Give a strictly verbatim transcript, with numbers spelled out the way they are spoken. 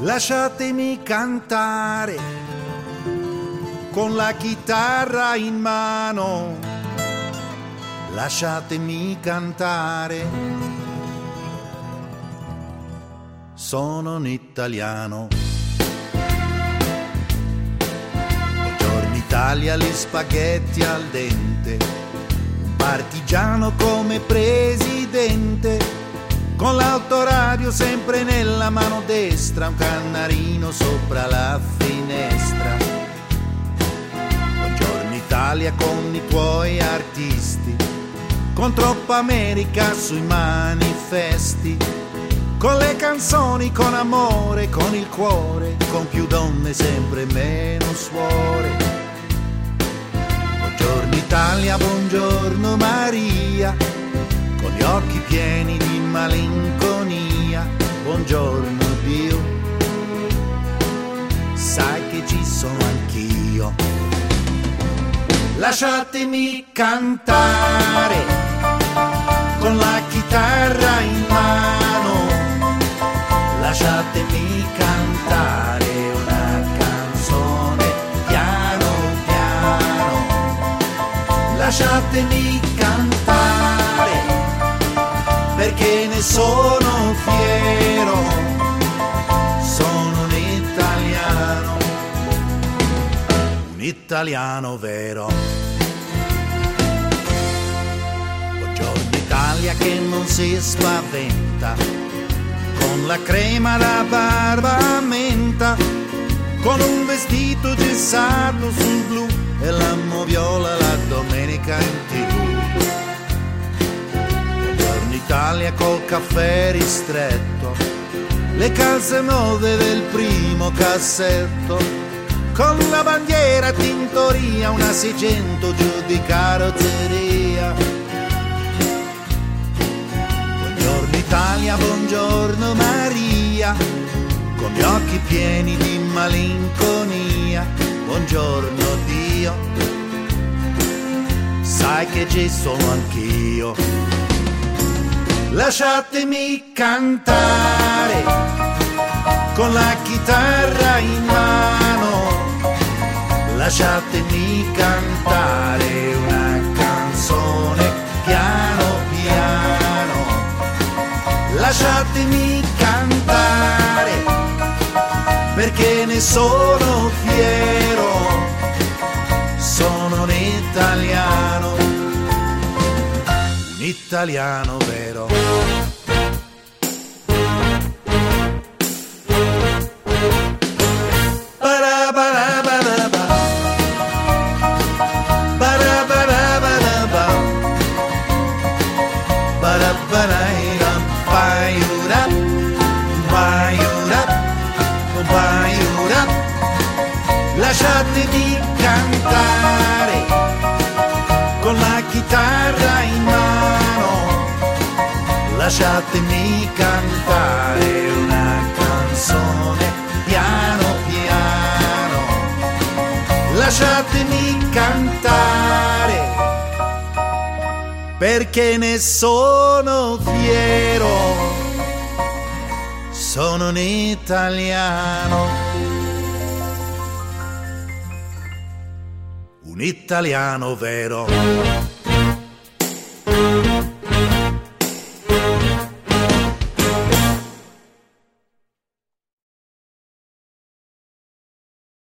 Lasciatemi cantare con la chitarra in mano, lasciatemi cantare, sono un italiano. Buongiorno Italia, gli spaghetti al dente, un partigiano come presidente, con l'autoradio sempre nella mano destra, un canarino sopra la finestra. Buongiorno Italia con i tuoi artisti, con troppa America sui manifesti, con le canzoni, con amore, con il cuore, con più donne sempre meno suore. Buongiorno Italia, buongiorno Maria, con gli occhi pieni di malinconia, buongiorno Dio, sai che ci sono anch'io. Lasciatemi cantare con la chitarra in mano, lasciatemi cantare una canzone piano piano, lasciatemi cantare perché ne sono fiero, sono un italiano, un italiano vero. Buongiorno Italia che non si spaventa, con la crema da barba a menta, con un vestito gessato sul blu e la moviola la domenica in tv. Italia col caffè ristretto, le calze nuove del primo cassetto, con la bandiera tintoria, una seicento giù di carrozzeria. Buongiorno Italia, buongiorno Maria, con gli occhi pieni di malinconia, buongiorno Dio, sai che ci sono anch'io. Lasciatemi cantare con la chitarra in mano, lasciatemi cantare una canzone piano piano, lasciatemi cantare perché ne sono fiero, sono un italiano, un italiano vero. Lasciatemi cantare con la chitarra in mano, lasciatemi cantare una canzone piano piano, lasciatemi cantare perché ne sono fiero, sono un italiano, un italiano vero.